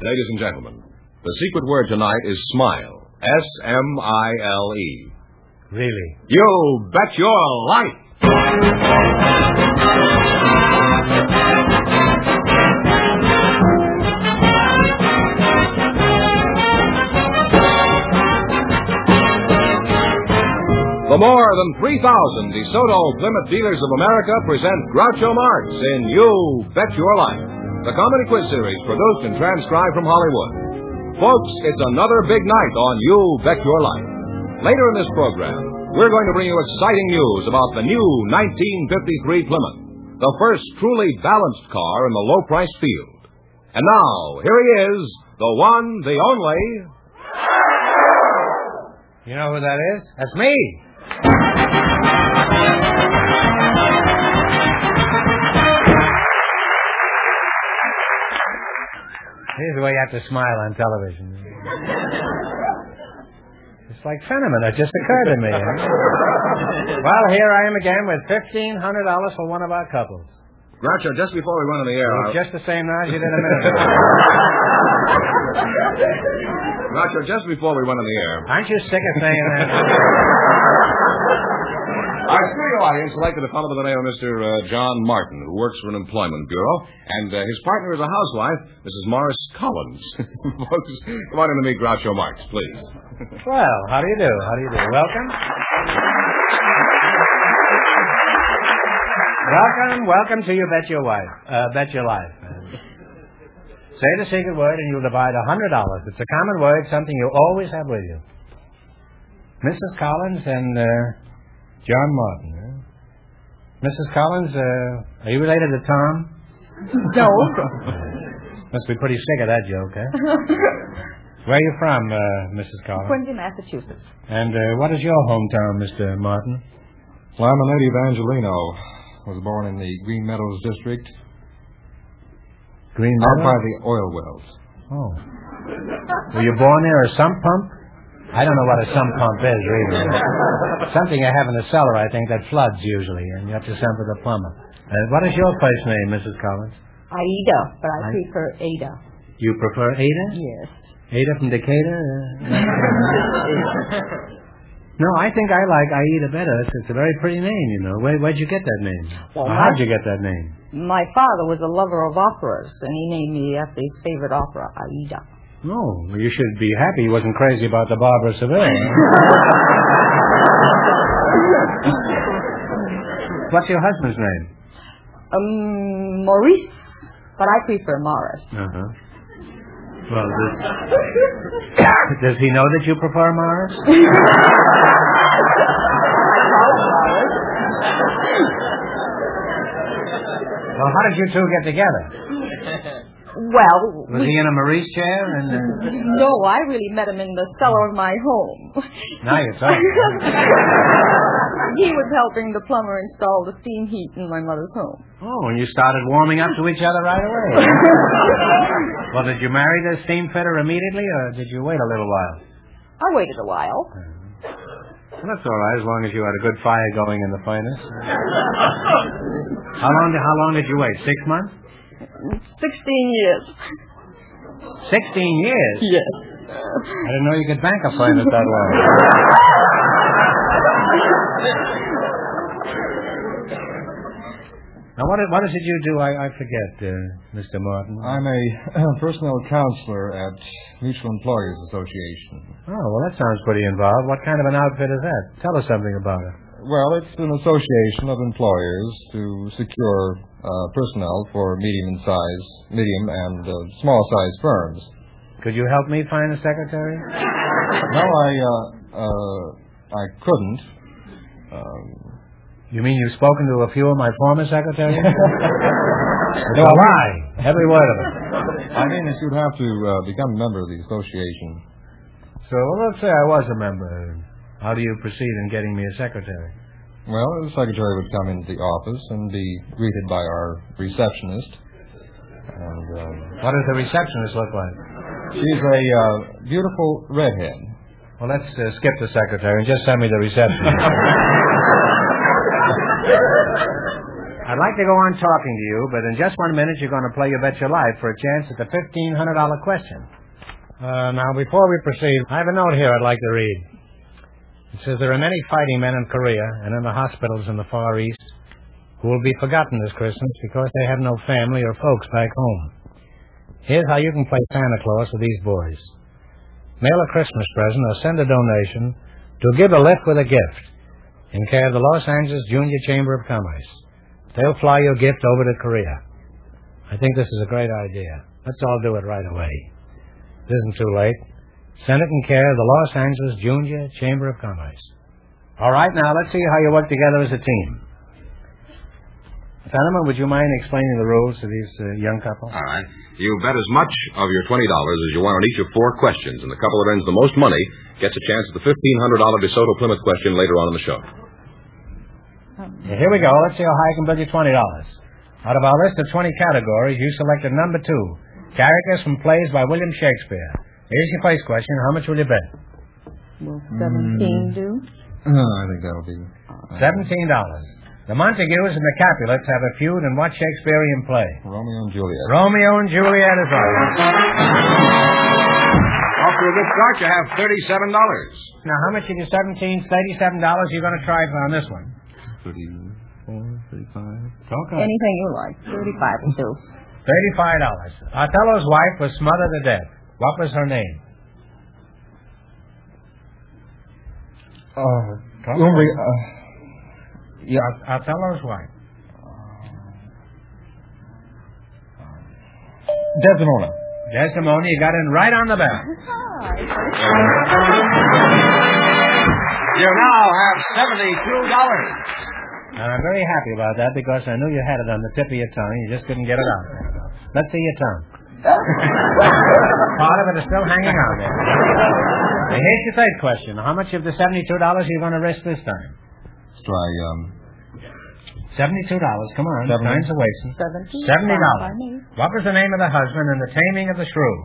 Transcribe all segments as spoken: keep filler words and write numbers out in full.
Ladies and gentlemen, the secret word tonight is smile. S M I L E. Really? You bet your life! The more than three thousand DeSoto Plymouth dealers of America present Groucho Marx in You Bet Your Life, the comedy quiz series produced and transcribed from Hollywood. Folks, it's another big night on You Bet Your Life. Later in this program, we're going to bring you exciting news about the new nineteen fifty-three Plymouth, the first truly balanced car in the low-priced field. And now, here he is, the one, the only... You know who that is? That's me! Here's the way you have to smile on television. It's like Fenneman. It just occurred to me. Huh? Well, here I am again with fifteen hundred dollars for one of our couples. Groucho, just before we run on the air... It's just the same now as you did a minute ago. Groucho, just before we run on the air... Aren't you sick of saying that? Our studio audience selected a fellow by the name of Mister Uh, John Martin, who works for an employment bureau, and uh, his partner is a housewife, Missus Morris Collins. Folks, come on in to meet Groucho Marx, please. Well, how do you do? How do you do? Welcome. Welcome, welcome to You Bet Your Wife. Uh, Bet Your Life. Say the secret word and you'll divide a hundred dollars. It's a common word, something you always have with you. Missus Collins and uh, John Martin. Huh? Missus Collins, uh, are you related to Tom? No. Must be pretty sick of that joke, eh? Where are you from, uh, Missus Collins? Quincy, Massachusetts. And uh, what is your hometown, Mister Martin? Well, I'm a native Angelino. Was born in the Green Meadows district. Green Out Meadows? by the oil wells. Oh. Were you born near a sump pump? I don't know what a sump pump is, really. Something you have in the cellar, I think, that floods usually, and you have to send for the plumber. Uh, what is your first name, Missus Collins? Aida, but I, I... prefer Ada. You prefer Ada? Yes. Ada from Decatur? Uh, no, I think I like Aida better. It's, it's a very pretty name, you know. Where, where'd you get that name? Well, or how'd you get that name? My father was a lover of operas, and he named me after his favorite opera, Aida. Oh, well, you should be happy he wasn't crazy about the Barbara Seville. What's your husband's name? Um, Maurice, but I prefer Morris. Uh-huh. Well, does, does he know that you prefer Morris? Well, how did you two get together? Well... Was he in a Maurice chair? And uh... No, I really met him in the cellar of my home. Now you're talking. He was helping the plumber install the steam heat in my mother's home. Oh, and you started warming up to each other right away. Well, did you marry the steam fitter immediately, or did you wait a little while? I waited a while. Well, that's all right, as long as you had a good fire going in the furnace. How long? Did, how long did you wait? Six months? Sixteen years. Sixteen years? Yes. I didn't know you could bank a furnace that way. Now, what, what is it you do? I, I forget, uh, Mister Martin. I'm a personnel counselor at Mutual Employers Association. Oh, well, that sounds pretty involved. What kind of an outfit is that? Tell us something about it. Well, it's an association of employers to secure uh, personnel for medium size, medium and uh, small size firms. Could you help me find a secretary? No, I uh, uh, I couldn't. Um, You mean you've spoken to a few of my former secretaries? It's a lie. Every word of it. I mean, that you'd have to uh, become a member of the association. So, well, let's say I was a member. How do you proceed in getting me a secretary? Well, the secretary would come into the office and be greeted by our receptionist. And um, what does the receptionist look like? She's a uh, beautiful redhead. Well, let's uh, skip the secretary and just send me the receptionist. I'd like to go on talking to you, but in just one minute you're going to play You Bet Your Life for a chance at the fifteen hundred dollars question. Uh, now, before we proceed, I have a note here I'd like to read. It says there are many fighting men in Korea and in the hospitals in the Far East who will be forgotten this Christmas because they have no family or folks back home. Here's how you can play Santa Claus with these boys. Mail a Christmas present or send a donation to Give a Lift with a Gift in care of the Los Angeles Junior Chamber of Commerce. They'll fly your gift over to Korea. I think this is a great idea. Let's all do it right away. It isn't too late. Send it in care of the Los Angeles Junior Chamber of Commerce. All right, now let's see how you work together as a team. Fenneman, would you mind explaining the rules to these uh, young couple? All right. You bet as much of your twenty dollars as you want on each of four questions, and the couple that earns the most money gets a chance at the fifteen hundred dollars DeSoto Plymouth question later on in the show. Yeah, here we go. Let's see how high I can build you twenty dollars. Out of our list of twenty categories, you selected number two, characters from plays by William Shakespeare. Here's your first question. How much will you bet? Will seventeen Mm. do? Uh, I think that'll be... Seventeen dollars. The Montagues and the Capulets have a feud in what Shakespearean play? Romeo and Juliet. Romeo and Juliet is right. Off to a good start, you have thirty-seven dollars. Now, how much of your seventeen, thirty-seven dollars you're going to try for on this one? thirty-four, thirty-five. Okay. Anything you like. Thirty-five will do. Thirty-five dollars. Othello's wife was smothered to death. What was her name? Uh, Come when we, on. uh, yeah. Oth- Othello's wife. Desdemona. Desdemona, you got in right on the bell. You now have seventy-two dollars. And I'm very happy about that because I knew you had it on the tip of your tongue. You just couldn't get it out. Let's see your tongue. Part of it is still hanging out there. Now, here's your third question. How much of the seventy-two dollars are you going to risk this time? Let's try, um... seventy-two dollars. Come on. Seventy. Time's a wasting. Seventy. seventy Fine dollars. by me. What was the name of the husband in The Taming of the Shrew?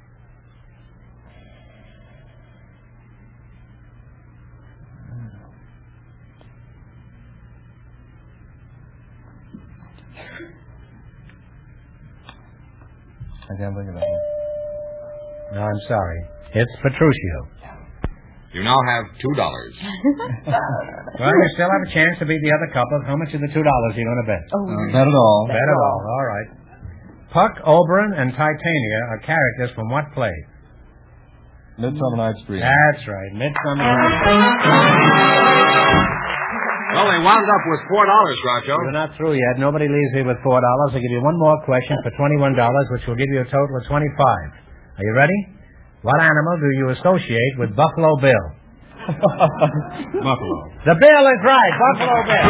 I can't think of that one. No, I'm sorry. It's Petruchio. You now have two dollars. Well, you still have a chance to beat the other couple. How much of the two dollars are you going to bet? Oh, Uh, not at all. Bet it all. All right. Puck, Oberon, and Titania are characters from what play? Midsummer Night's Dream. That's right. Midsummer Night's Well, they wound up with four dollars, Groucho. We're not through yet. Nobody leaves me with four dollars. I'll give you one more question for twenty-one dollars, which will give you a total of twenty-five. Are you ready? What animal do you associate with Buffalo Bill? Buffalo. The bill is right. Buffalo Bill.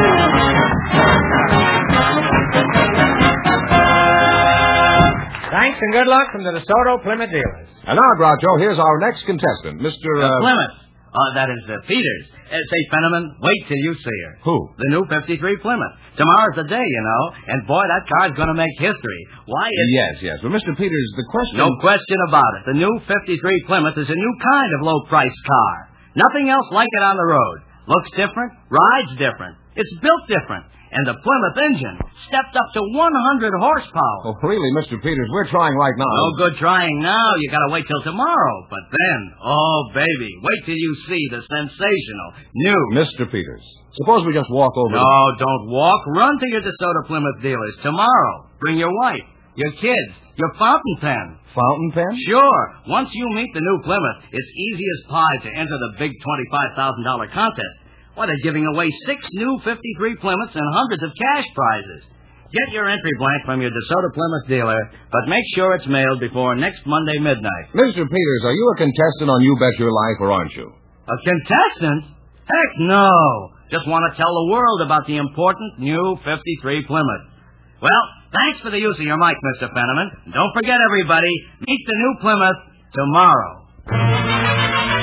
Thanks and good luck from the DeSoto Plymouth dealers. And now, Groucho, here's our next contestant, Mister Uh, Uh, Plymouth. Oh, that is uh, Peters. Uh, say, Fenneman, wait till you see her. Who? The new fifty-three Plymouth. Tomorrow's the day, you know. And, boy, that car's going to make history. Why is... Yes, yes. But, Mister Peters, the question... No question about it. The new fifty-three Plymouth is a new kind of low-priced car. Nothing else like it on the road. Looks different, rides different. It's built different. And the Plymouth engine stepped up to one hundred horsepower. Oh, really, Mister Peters, we're trying right now. No good trying now. You gotta wait till tomorrow. But then, oh, baby, wait till you see the sensational new... Mister Peters, suppose we just walk over... No, don't walk. Run to your DeSoto Plymouth dealers tomorrow. Bring your wife, your kids, your fountain pen. Fountain pen? Sure. Once you meet the new Plymouth, it's easy as pie to enter the big twenty-five thousand dollars contest. Why, they're giving away six new fifty-three Plymouths and hundreds of cash prizes. Get your entry blank from your DeSoto Plymouth dealer, but make sure it's mailed before next Monday midnight. Mister Peters, are you a contestant on You Bet Your Life, or aren't you? A contestant? Heck no. Just want to tell the world about the important new fifty-three Plymouth. Well, thanks for the use of your mic, Mister Fenneman. Don't forget, everybody, meet the new Plymouth tomorrow.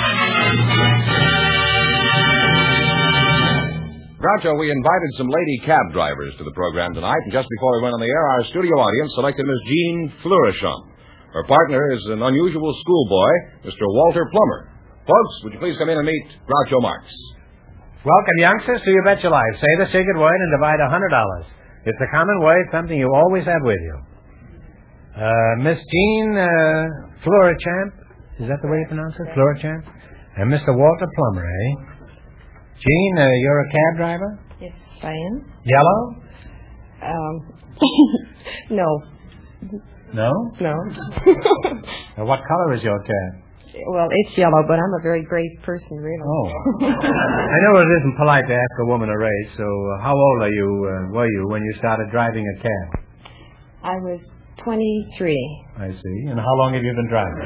Groucho, we invited some lady cab drivers to the program tonight, and just before we went on the air, our studio audience selected Miss Jean Fleurisham. Her partner is an unusual schoolboy, Mister Walter Plummer. Folks, would you please come in and meet Groucho Marx? Welcome, youngsters, to You Bet Your Life. Say the secret word and divide one hundred dollars. It's a common word, something you always have with you. Uh, Miss Jean uh, Florichamp, is that the way you pronounce it? Florichamp? And Mister Walter Plummer, eh? Jean, uh, you're a cab driver? Yes, I am. Yellow? Um, no. No? No. Uh, what color is your cab? Well, it's yellow, but I'm a very great person, really. Oh. I know it isn't polite to ask a woman her age, so uh, how old are you, uh, were you, when you started driving a cab? I was twenty-three. I see. And how long have you been driving?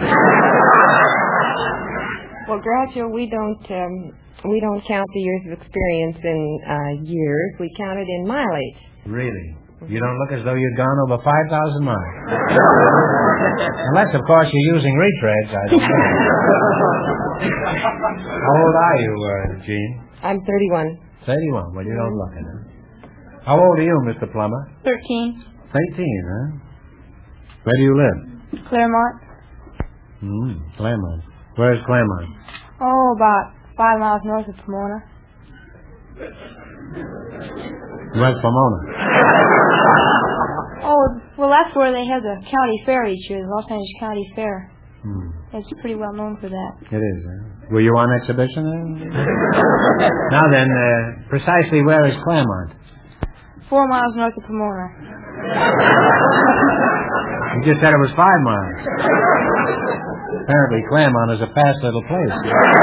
Well, Groucho, we don't um, we don't count the years of experience in uh, years. We count it in mileage. Really? You don't look as though you'd gone over five thousand miles. Unless, of course, you're using retreads, I don't know. How old are you, uh, Jean? I'm thirty-one. thirty-one. Well, you don't look it, huh? How old are you, Mister Plummer? Thirteen. Thirteen, huh? Where do you live? Claremont. Hmm, Claremont. Where's Claremont? Oh, about five miles north of Pomona. Where's Pomona? Oh, well, that's where they have the county fair each year, the Los Angeles County Fair. Hmm. It's pretty well known for that. It is, huh? Were you on exhibition there? Now then, uh, precisely where is Claremont? Four miles north of Pomona. You just said it was five miles. Apparently Claremont is a fast little place.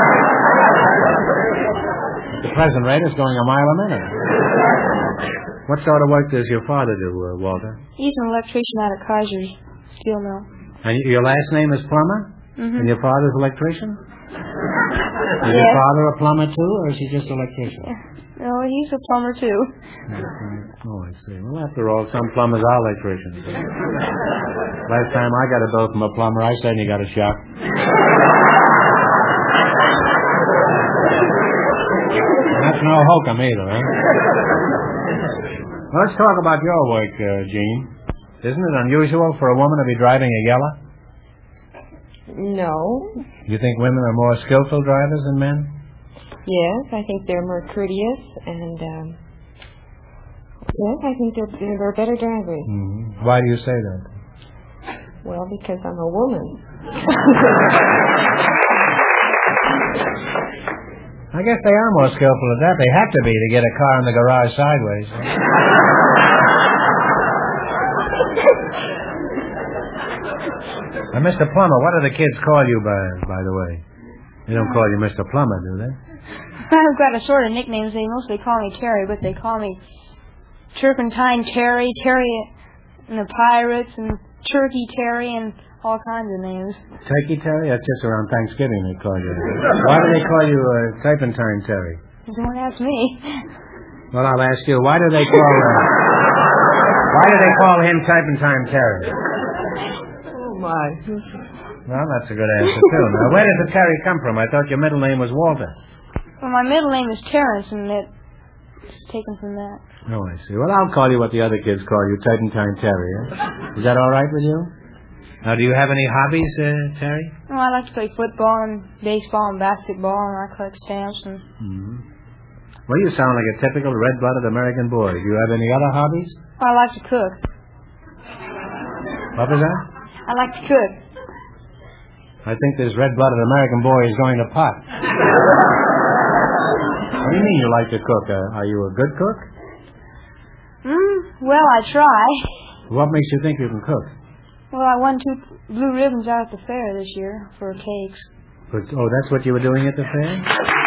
At the present rate, it's going a mile a minute. What sort of work does your father do, uh, Walter? He's an electrician out of Kaiser's steel mill. And y- your last name is Plummer? Mm-hmm. And your father's electrician? Is Yes. your father a plumber too, or is he just an electrician? No, he's a plumber too. Oh, I see. Well, after all, some plumbers are electricians. Last time I got a bill from a plumber, I certainly got a shock. That's no hokum either, huh? Well, let's talk about your work, uh, Jean. Isn't it unusual for a woman to be driving a Yella? No. You think women are more skillful drivers than men? Yes, I think they're more courteous, and um, yes, I think they're they're better drivers. Mm-hmm. Why do you say that? Well, because I'm a woman. I guess they are more skillful at that. They have to be to get a car in the garage sideways. Now, Mister Plummer, what do the kids call you by, by the way? They don't call you Mister Plummer, do they? I've got a sort of nicknames. They mostly call me Terry, but they call me Turpentine Terry, Terry and the Pirates, and Turkey Terry, and all kinds of names. Turkey Terry? That's just around Thanksgiving they call you. Why do they call you uh, Turpentine Terry? Don't ask me. Well, I'll ask you. Why do they call uh, Why do they call him Turpentine Terry? Oh my! Well, that's a good answer too. Now, where did the Terry come from? I thought your middle name was Walter. Well, my middle name is Terrence, and it's taken from that. Oh, I see. Well, I'll call you what the other kids call you, Turpentine Terry. Eh? Is that all right with you? Now, do you have any hobbies, uh, Terry? Well, I like to play football and baseball and basketball, and I collect stamps. And Mm-hmm. Well, you sound like a typical red-blooded American boy. Do you have any other hobbies? well, I like to cook. What was that? I like to cook. I think this red-blooded American boy is going to pot. What do you mean you like to cook? Uh, are you a good cook? Mm, well, I try. What makes you think you can cook? Well, I won two blue ribbons out at the fair this year for cakes. But, oh, that's what you were doing at the fair?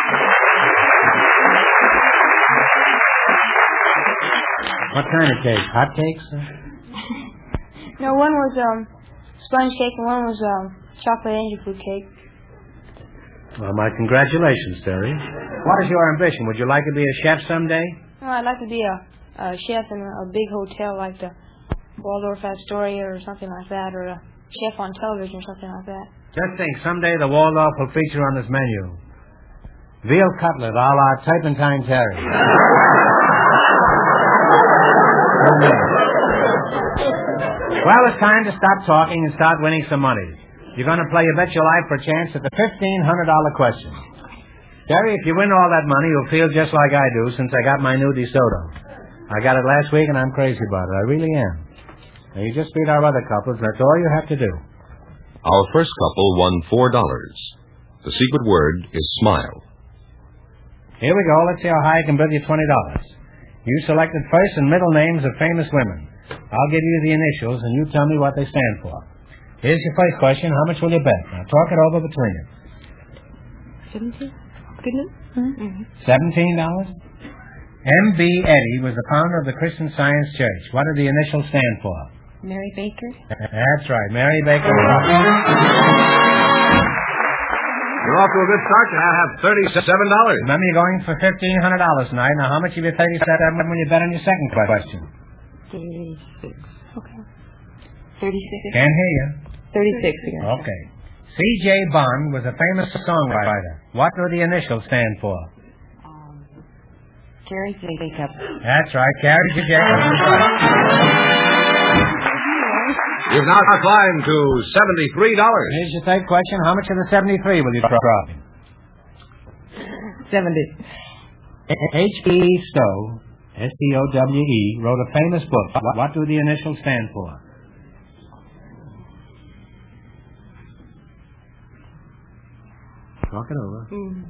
What kind of cakes? Hot cakes? No, one was um sponge cake and one was um chocolate angel food cake. Well, my congratulations, Terry. What is your ambition? Would you like to be a chef someday? Well, I'd like to be a, a chef in a, a big hotel like the Waldorf Astoria or something like that, or a chef on television or something like that. Just think, someday the Waldorf will feature on this menu. Veal cutlet a la Turpentine Terry. Well, it's time to stop talking and start winning some money. You're going to play You Bet Your Life for a chance at the fifteen hundred dollars question. Terry, if you win all that money, you'll feel just like I do since I got my new DeSoto. I got it last week, and I'm crazy about it. I really am. Now, you just beat our other couples. That's all you have to do. Our first couple won four dollars. The secret word is smile. Here we go. Let's see how high I can bid you twenty dollars. You selected first and middle names of famous women. I'll give you the initials, and you tell me what they stand for. Here's your first question. How much will you bet? Now, talk it over between you. Seventeen? Goodness? Mm-hmm. Seventeen dollars? M B Eddy was the founder of the Christian Science Church. What do the initials stand for? Mary Baker? That's right, Mary Baker. You're off to a good start. You now have thirty-seven dollars. Remember, you're going for fifteen hundred dollars tonight. Now, how much of your thirty-seven when you bet on your second question? Thirty-six. Okay. Thirty-six. Can't hear you. Thirty-six again. Okay. C J Bond was a famous songwriter. What do the initials stand for? Um, Carrie Jacob. That's right, Carrie Jacob. You've now climbed to seventy-three dollars. Here's your third question. How much of the seventy-three will you drop? Seventy. H B Stowe, S T O W E, wrote a famous book. What do the initials stand for? Talk it over. Mm.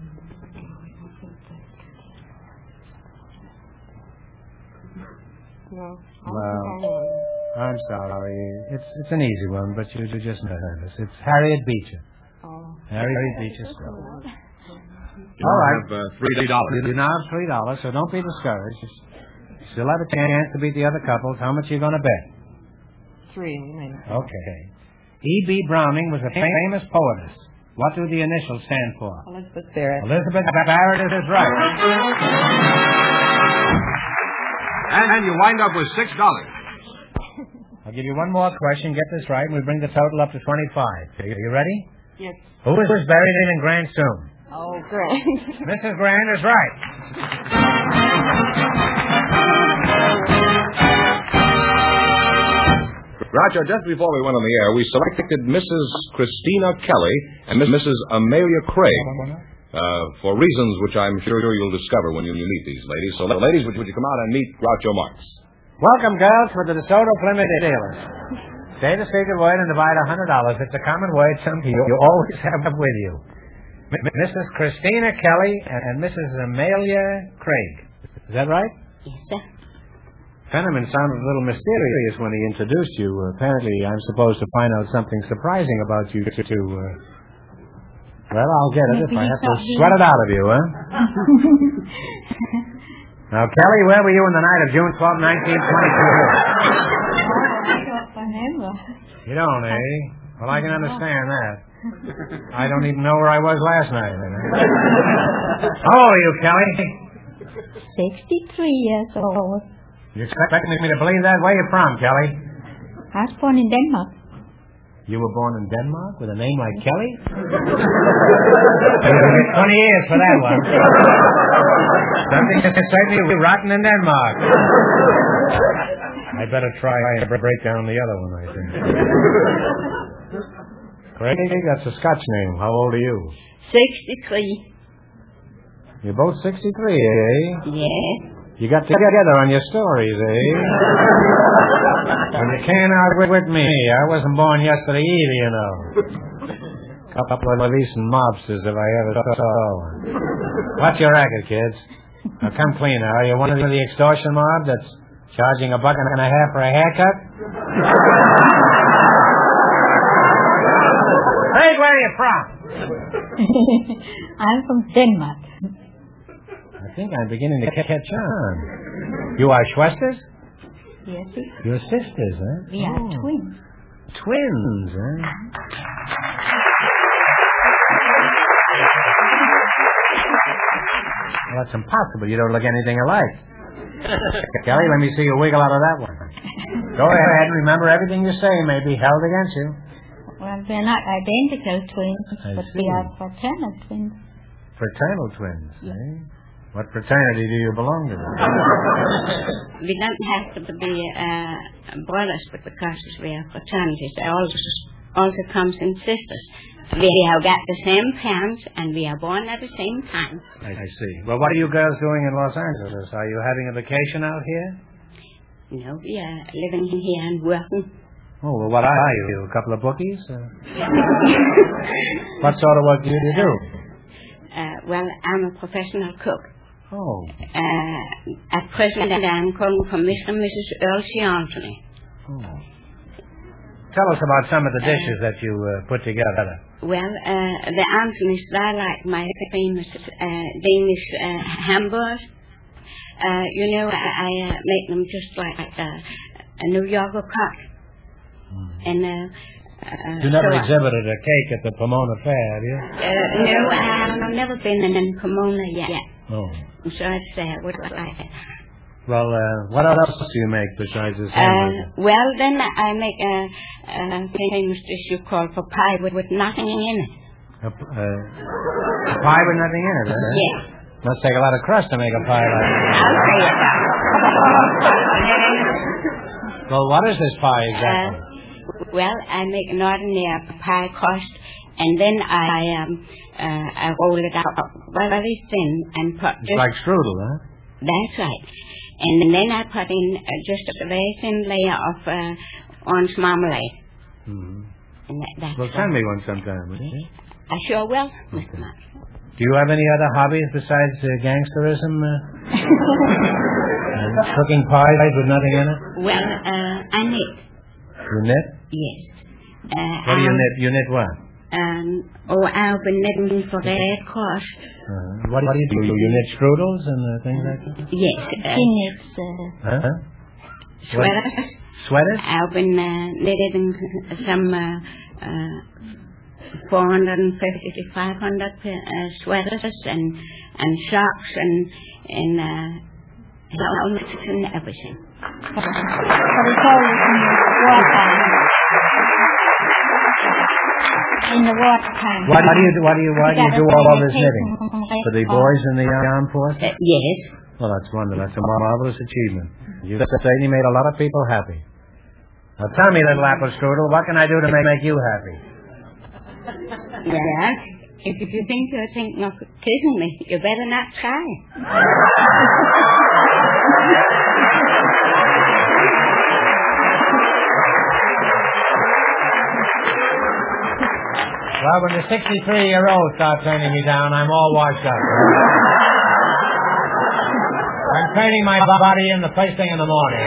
No. Well, I'm sorry. It's it's an easy one, but you're just nervous. It's Harriet Beecher. Oh. Harriet Beecher Stowe. You All right. have uh, three dollars. You now have three dollars, so don't be discouraged. You still have a chance to beat the other couples. How much are you going to bet? Three. Maybe. Okay. E B Browning was a famous poetess. What do the initials stand for? Elizabeth Barrett. Elizabeth Barrett is right. And you wind up with six dollars. I'll give you one more question. Get this right, and we bring the total up to twenty-five. Are you ready? Yes. Who was buried in Grant's tomb? Oh, Grant. Missus Grant is right. Groucho, just before we went on the air, we selected Missus Christina Kelly and Missus Amelia Craig uh, for reasons which I'm sure you'll discover when you, you meet these ladies. So, ladies, would, would you come out and meet Groucho Marx? Welcome, girls, to the DeSoto Plymouth Dealers. Say the secret word and divide one hundred dollars. It's a common word, something you, you always have with you. M- Missus Christina Kelly and, and Missus Amelia Craig. Is that right? Yes, sir. Fenneman sounded a little mysterious when he introduced you. Uh, apparently, I'm supposed to find out something surprising about you to... to uh... Well, I'll get it if I have to sweat it out of you, huh? Now, Kelly, where were you on the night of June twelfth, nineteen twenty-two? You don't, eh? Well, I can understand that. I don't even know where I was last night. How old are you, Kelly? sixty-three years old. You expect me to believe that? Where are you from, Kelly? I was born in Denmark. You were born in Denmark with a name like Kelly? twenty years for that one. Something certainly rotten in Denmark. I better try and break down the other one, I think. Craig, that's a Scotch name. How old are you? sixty-three. You're both sixty-three, eh? Yes. You got together on your stories, eh? And you can't argue with me. I wasn't born yesterday either, you know. Couple of decent mobsters if I ever saw one. What's your racket, kids? Now come clean. Are you one of the extortion mob that's charging a buck and a half for a haircut? Hey, where are you from? I'm from Denmark. I think I'm beginning to catch on. You are Schwesters? Yes, sir. You're sisters, huh? We are Oh. twins. Twins, huh? Well, that's impossible. You don't look anything alike. Kelly, let me see you wiggle out of that one. Go ahead. Remember, everything you say may be held against you. Well, we're not identical twins, I but see. we are fraternal twins. Fraternal twins, eh? What fraternity do you belong to? We don't have to be uh, brothers because we are fraternities. They also, also comes in sisters. We have got the same parents and we are born at the same time. I, I see. Well, what are you girls doing in Los Angeles? Are you having a vacation out here? No, we are living here and working. Oh, well, what are you? A couple of bookies? Uh, what sort of work do you do? Uh, well, I'm a professional cook. Oh. Uh, at present, I'm calling for Mister and Missus Earl C. Anthony. Oh. Tell us about some of the dishes uh, that you uh, put together. Well, uh, the Anthony's, they're like my famous uh, Danish uh, hamburgers. Uh, you know, I, I uh, make them just like uh, a New Yorker cut. Mm. And, uh, uh, you never so exhibited a cake at the Pomona Fair, have you? Uh, no, I've never been in Pomona yet. Oh. So I uh, would like it. Well, uh, what else do you make besides this hamburger? Uh, well, then I make a, a famous dish you call for pie with, with nothing in it. A, uh, a pie with nothing in it, eh? Yes. Must take a lot of crust to make a pie like that. I'll say it that. Well, what is this pie exactly? Uh, well, I make an ordinary pie crust, and then I um uh, I roll it out very thin and put It's just like strudel, huh? That's right. And then I put in uh, just a very thin layer of uh, orange marmalade. Mm-hmm. And that, that's well, send me one sometime, will you? I sure will, Mister Mark. Do you have any other hobbies besides uh, gangsterism? Uh, and cooking pies with nothing in it? Well, uh, I knit. You knit? Yes. Uh, what do you um, knit? You knit what? Um, oh, I've been knitting for Red Cross. Uh, what, what do you do? You knit strudels and uh, things like that? Yes. Uh, She knits uh, huh? Sweaters. What? Sweaters? I've been uh, knitting some uh, uh, four hundred fifty to five hundred uh, sweaters and and socks and and uh, helmets and everything. What is all in the wartime? Why do you do? Why do you? Why do you do all of this knitting? For the boys in the armed forces? Uh, yes. Well, that's wonderful. That's a marvelous achievement. You've certainly made a lot of people happy. Now, tell me, little apple strudel, what can I do to make, make you happy? Well, if you think you're thinking of kissing me, you better not try. Well, when the sixty-three-year-olds start turning me down, I'm all washed up. I'm training my body in the first thing in the morning.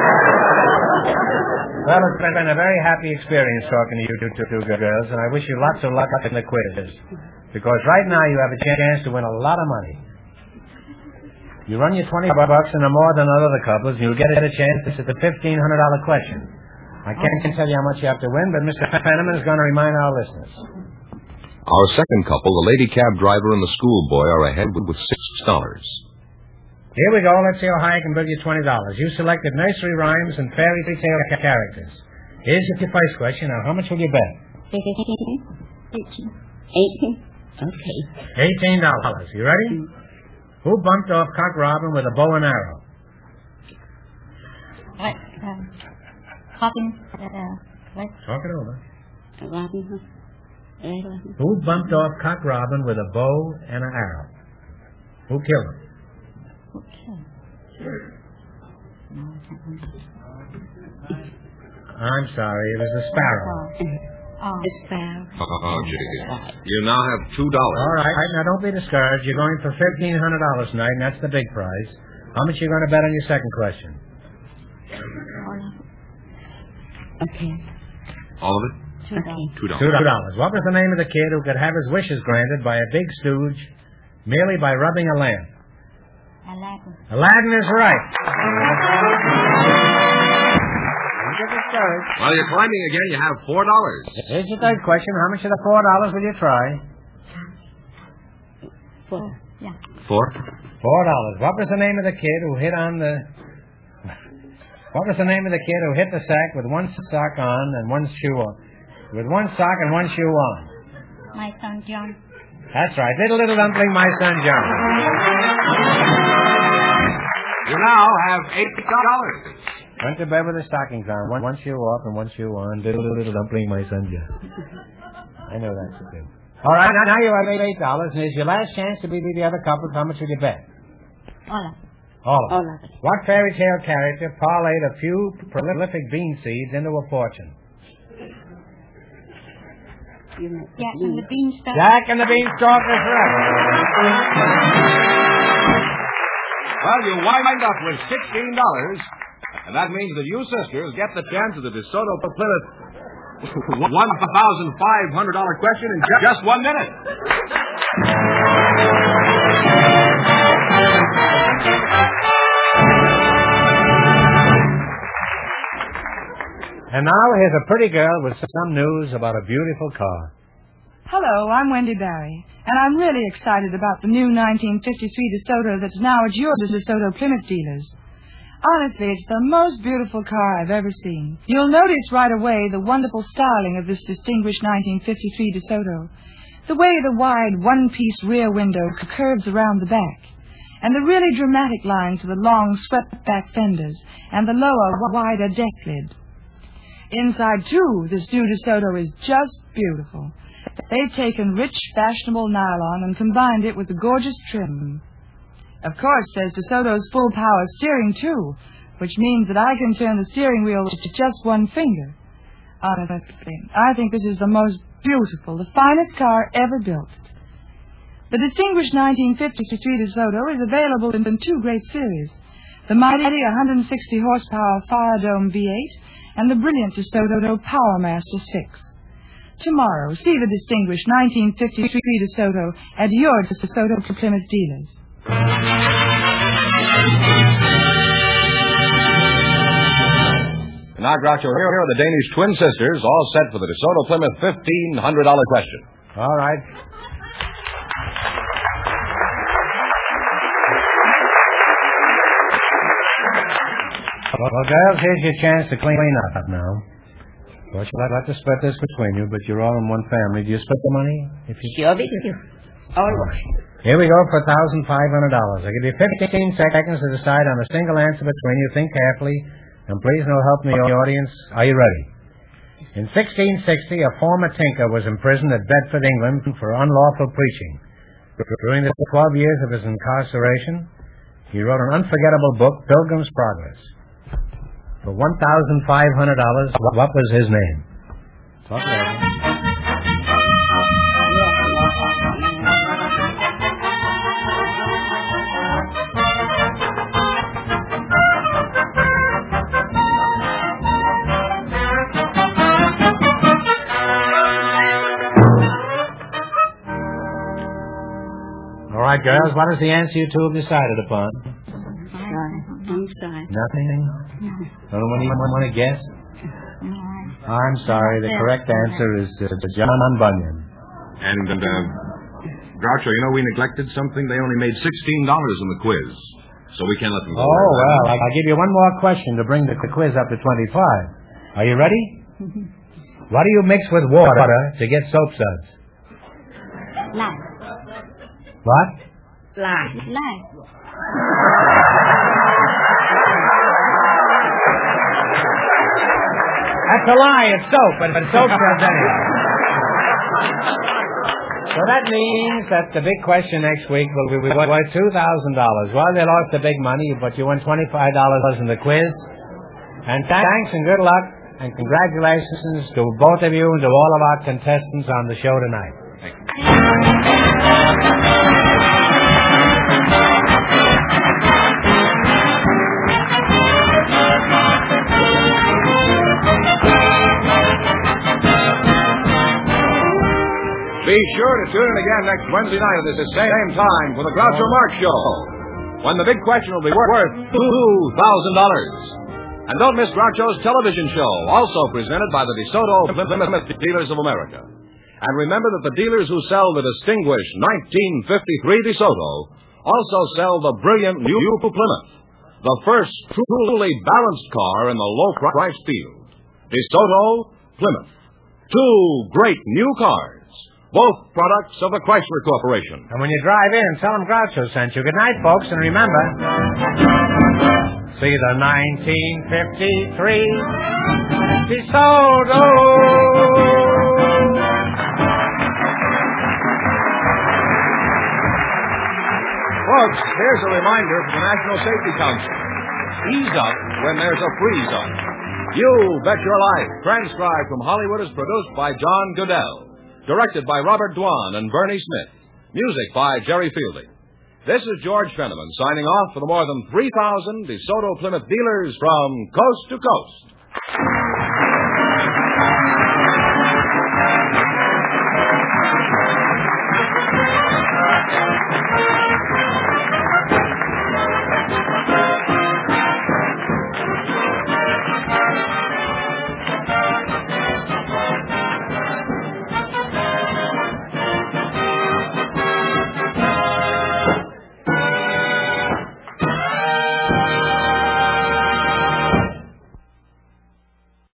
Well, it's been a very happy experience talking to you two, two, two girls, and I wish you lots of luck in the quiz. Because right now you have a chance to win a lot of money. You run your twenty bucks into more than other couples, and you'll get a chance at the fifteen hundred dollar question. I can't tell you how much you have to win, but Mister Penniman is going to remind our listeners. Our second couple, the lady cab driver and the schoolboy, are ahead with six dollars. Here we go. Let's see how high I can bill you twenty dollars. You selected nursery rhymes and fairy tale characters. Here's your first question. Now, how much will you bet? Eighteen. Eighteen. Okay. Eighteen dollars. You ready? Mm-hmm. Who bumped off Cock Robin with a bow and arrow? What? Uh, Robin. Uh, what? Talk it over. Robin Hood. Who bumped off Cock Robin with a bow and an arrow? Who killed him? Okay. I'm sorry, it was the sparrow. Oh. The sparrow. Oh, gee. You now have two dollars. All right, now don't be discouraged. You're going for fifteen hundred dollars tonight, and that's the big prize. How much are you going to bet on your second question? Okay. All of it? Two dollars. Two dollars. Two dollars. What was the name of the kid who could have his wishes granted by a big stooge merely by rubbing a lamp? Aladdin. Aladdin is right. While you're climbing again, you have four dollars. Here's your third question. How much of the four dollars will you try? Four. Yeah. Four? Four dollars. What was the name of the kid who hit on the... What was the name of the kid who hit the sack with one sock on and one shoe on? With one sock and one shoe on? My son John. That's right. Little, little dumpling, my son John. You now have eight dollars. Went to bed with the stockings on. One, one shoe off and one shoe on. Little, little, little dumpling, my son John. I know that's the thing. All right, now, now you have eight eight dollars, and here's your last chance to beat the other couple. How much will you bet? All of All of it. All of it. What fairy tale character parlayed a few prolific bean seeds into a fortune? Jack and the Beanstalk. Jack and the Beanstalk is right. Well, you wind up with sixteen dollars, and that means that you sisters get the chance of the DeSoto Plymouth one thousand five hundred dollars question in ju- just one minute. And now here's a pretty girl with some news about a beautiful car. Hello, I'm Wendy Barry, and I'm really excited about the new nineteen fifty-three DeSoto that's now at your DeSoto Plymouth dealers. Honestly, it's the most beautiful car I've ever seen. You'll notice right away the wonderful styling of this distinguished nineteen fifty-three DeSoto. The way the wide one-piece rear window curves around the back, and the really dramatic lines of the long swept-back fenders, and the lower, wider deck lid. Inside, too, this new DeSoto is just beautiful. They've taken rich, fashionable nylon and combined it with the gorgeous trim. Of course, there's DeSoto's full-power steering, too, which means that I can turn the steering wheel with just one finger. Honestly, I think this is the most beautiful, the finest car ever built. The distinguished nineteen fifty-three DeSoto is available in two great series, the mighty one hundred sixty horsepower Firedome V eight and the brilliant DeSoto Powermaster six. Tomorrow, see the distinguished nineteen fifty-three DeSoto at your DeSoto Plymouth dealers. Now, Groucho, here are the Danish twin sisters, all set for the DeSoto Plymouth fifteen hundred dollars question. All right. Well, girls, here's your chance to clean up now. Well, I'd like to split this between you, but you're all in one family. Do you split the money? If you... Sure, we do. Always. Here we go for one thousand five hundred dollars. I give you fifteen seconds to decide on a single answer between you. Think carefully, and please no help from the audience. Are you ready? In sixteen sixty, a former tinker was imprisoned at Bedford, England, for unlawful preaching. During the twelve years of his incarceration, he wrote an unforgettable book, Pilgrim's Progress. For one thousand five hundred dollars, what was his name? Talk later. All right, girls, what is the answer you two have decided upon? Sorry. I'm sorry. Nothing? No one even want to guess? I'm sorry. The correct answer is uh, John Bunyan. And, uh, Groucho, you know we neglected something? They only made sixteen dollars in the quiz, so we can't let them go. Oh, well, I'll give you one more question to bring the quiz up to twenty-five. Are you ready? What do you mix with water to get soap suds? Lye. What? Lye. Lye. That's a lie. It's soap, but it's soap suds anyway. So that means that the big question next week will be worth two thousand dollars. Well, they lost the big money, but you won twenty-five dollars in the quiz. And thanks and good luck and congratulations to both of you and to all of our contestants on the show tonight. Thank you. Be sure to tune in again next Wednesday night at this same time for the Groucho Marx Show, when the big question will be worth two thousand dollars. And don't miss Groucho's television show, also presented by the DeSoto Plymouth Dealers of America. And remember that the dealers who sell the distinguished nineteen fifty-three DeSoto also sell the brilliant new Plymouth, the first truly balanced car in the low-price field. DeSoto Plymouth. Two great new cars, both products of the Chrysler Corporation. And when you drive in, tell them Groucho sent you. Good night, folks, and remember, see the nineteen fifty-three DeSoto. folks, here's a reminder from the National Safety Council. Ease up when there's a freeze up. You Bet Your Life, transcribed from Hollywood, is produced by John Goodell. Directed by Robert Dwan and Bernie Smith. Music by Jerry Fielding. This is George Fenneman signing off for the more than three thousand DeSoto Plymouth dealers from coast to coast.